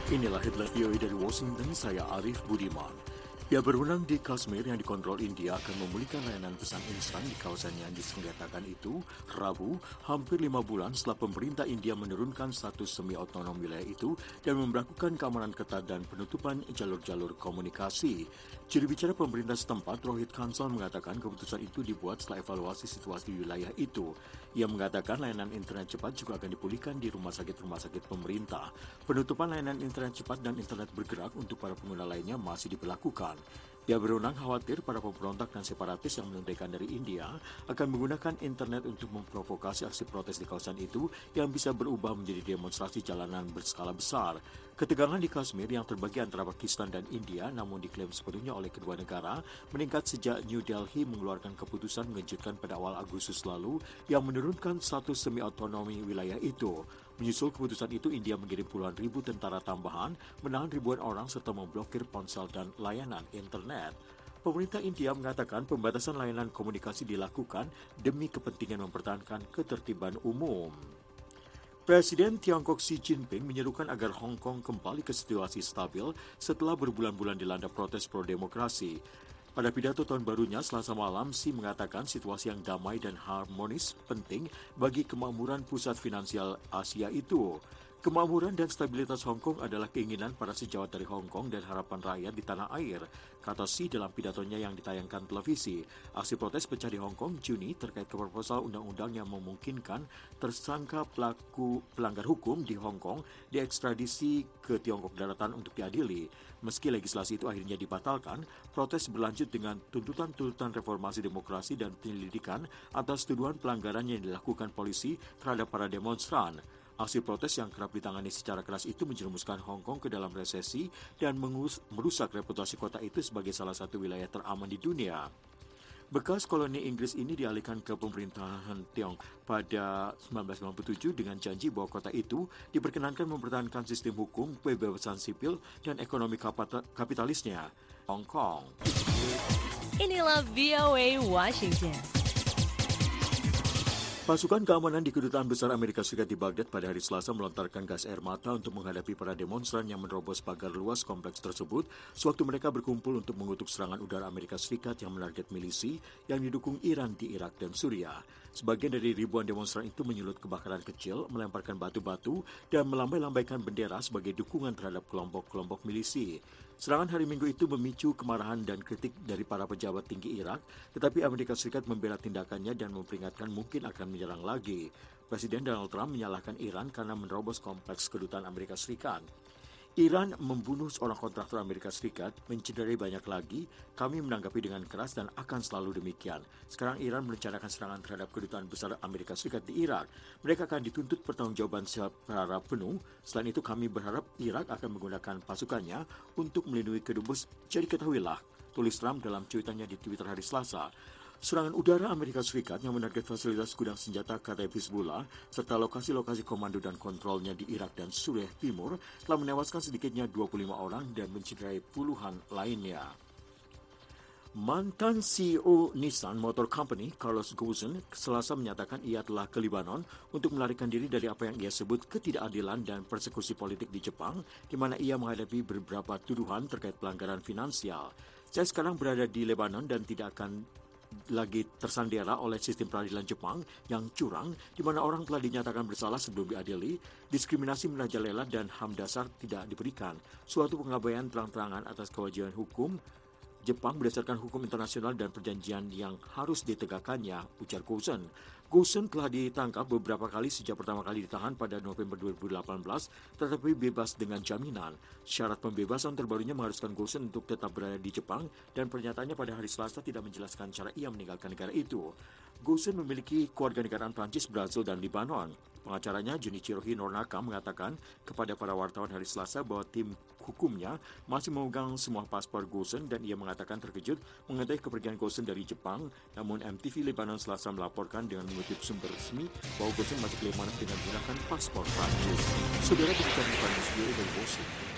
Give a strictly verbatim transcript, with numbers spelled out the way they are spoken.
Inilah headline V O A dari Washington, saya Arif Budiman. Pihak berwenang di Kashmir yang dikontrol India akan memulihkan layanan pesan instan di kawasan yang disenggatakan itu, Rabu, hampir lima bulan setelah pemerintah India menurunkan status semi-otonom wilayah itu dan memberlakukan keamanan ketat dan penutupan jalur-jalur komunikasi. Juru bicara pemerintah setempat, Rohit Kansal, mengatakan keputusan itu dibuat setelah evaluasi situasi di wilayah itu. Ia mengatakan layanan internet cepat juga akan dipulihkan di rumah sakit-rumah sakit pemerintah. Penutupan layanan internet cepat dan internet bergerak untuk para pengguna lainnya masih diberlakukan. Pihak berwenang khawatir para pemberontak dan separatis yang menunaikan dari India akan menggunakan internet untuk memprovokasi aksi protes di kawasan itu yang bisa berubah menjadi demonstrasi jalanan berskala besar. Ketegangan di Kashmir yang terbagi antara Pakistan dan India namun diklaim sepenuhnya oleh kedua negara meningkat sejak New Delhi mengeluarkan keputusan mengejutkan pada awal Agustus lalu yang menurunkan status semi-otonomi wilayah itu. Menyusul keputusan itu, India mengirim puluhan ribu tentara tambahan, menahan ribuan orang serta memblokir ponsel dan layanan internet. Pemerintah India mengatakan pembatasan layanan komunikasi dilakukan demi kepentingan mempertahankan ketertiban umum. Presiden Tiongkok Xi Jinping menyerukan agar Hong Kong kembali ke situasi stabil setelah berbulan-bulan dilanda protes pro-demokrasi. Pada pidato tahun barunya, Selasa malam, Xi mengatakan situasi yang damai dan harmonis penting bagi kemakmuran pusat finansial Asia itu. Kemakmuran dan stabilitas Hong Kong adalah keinginan para sejawat dari Hong Kong dan harapan rakyat di tanah air, kata Xi dalam pidatonya yang ditayangkan televisi. Aksi protes pecah di Hong Kong Juni terkait proposal undang-undang yang memungkinkan tersangka pelaku pelanggar hukum di Hong Kong diekstradisi ke Tiongkok daratan untuk diadili. Meski legislasi itu akhirnya dibatalkan, protes berlanjut dengan tuntutan-tuntutan reformasi demokrasi dan penyelidikan atas tuduhan pelanggaran yang dilakukan polisi terhadap para demonstran. Aksi protes yang kerap ditangani secara keras itu menjerumuskan Hong Kong ke dalam resesi dan mengus- merusak reputasi kota itu sebagai salah satu wilayah teraman di dunia. Bekas koloni Inggris ini dialihkan ke pemerintahan Tiongkok pada sembilan belas sembilan puluh tujuh dengan janji bahwa kota itu diperkenankan mempertahankan sistem hukum, kebebasan sipil, dan ekonomi kapitalisnya. Hong Kong. Inilah V O A Washington. Pasukan keamanan di Kedutaan Besar Amerika Serikat di Baghdad pada hari Selasa melontarkan gas air mata untuk menghadapi para demonstran yang menerobos pagar luas kompleks tersebut sewaktu mereka berkumpul untuk mengutuk serangan udara Amerika Serikat yang menarget milisi yang didukung Iran di Irak dan Suriah. Sebagian dari ribuan demonstran itu menyulut kebakaran kecil, melemparkan batu-batu, dan melambai-lambaikan bendera sebagai dukungan terhadap kelompok-kelompok milisi. Serangan hari Minggu itu memicu kemarahan dan kritik dari para pejabat tinggi Irak, tetapi Amerika Serikat membela tindakannya dan memperingatkan mungkin akan menyerang lagi. Presiden Donald Trump menyalahkan Iran karena menerobos kompleks kedutaan Amerika Serikat. Iran membunuh seorang kontraktor Amerika Serikat, mencederai banyak lagi. Kami menanggapi dengan keras dan akan selalu demikian. Sekarang Iran merencanakan serangan terhadap kedutaan besar Amerika Serikat di Irak. Mereka akan dituntut pertanggungjawaban secara penuh. Selain itu kami berharap Irak akan menggunakan pasukannya untuk melindungi kedubes. Jadi ketahuilah, tulis Trump dalam cuitannya di Twitter hari Selasa. Serangan udara Amerika Serikat yang menarget fasilitas gudang senjata Kataib Hizbullah serta lokasi-lokasi komando dan kontrolnya di Irak dan Suriah Timur telah menewaskan sedikitnya dua puluh lima orang dan mencederai puluhan lainnya. Mantan C E O Nissan Motor Company, Carlos Ghosn, Selasa menyatakan ia telah ke Lebanon untuk melarikan diri dari apa yang ia sebut ketidakadilan dan persekusi politik di Jepang, di mana ia menghadapi beberapa tuduhan terkait pelanggaran finansial. Saya sekarang berada di Lebanon dan tidak akan lagi tersandera oleh sistem peradilan Jepang yang curang, di mana orang telah dinyatakan bersalah sebelum diadili, diskriminasi merajalela dan H A M dasar tidak diberikan, suatu pengabaian terang-terangan atas kewajiban hukum Jepang berdasarkan hukum internasional dan perjanjian yang harus ditegakkannya, ujar Ghosn. Ghosn telah ditangkap beberapa kali sejak pertama kali ditahan pada November dua ribu delapan belas, tetapi bebas dengan jaminan. Syarat pembebasan terbarunya mengharuskan Ghosn untuk tetap berada di Jepang dan pernyataannya pada hari Selasa tidak menjelaskan cara ia meninggalkan negara itu. Ghosn memiliki kewarganegaraan Prancis, Brazil, dan Lebanon. Pengacaranya Junichiro Hironaka mengatakan kepada para wartawan hari Selasa bahwa tim hukumnya masih memegang semua paspor Ghosn dan ia mengatakan terkejut mengetahui kepergian Ghosn dari Jepang. Namun M T V Lebanon Selasa melaporkan dengan mengutip sumber resmi bahwa Ghosn masih ke Lebanon dengan menggunakan paspor Prancis. Saudara, demikian News dari Washington.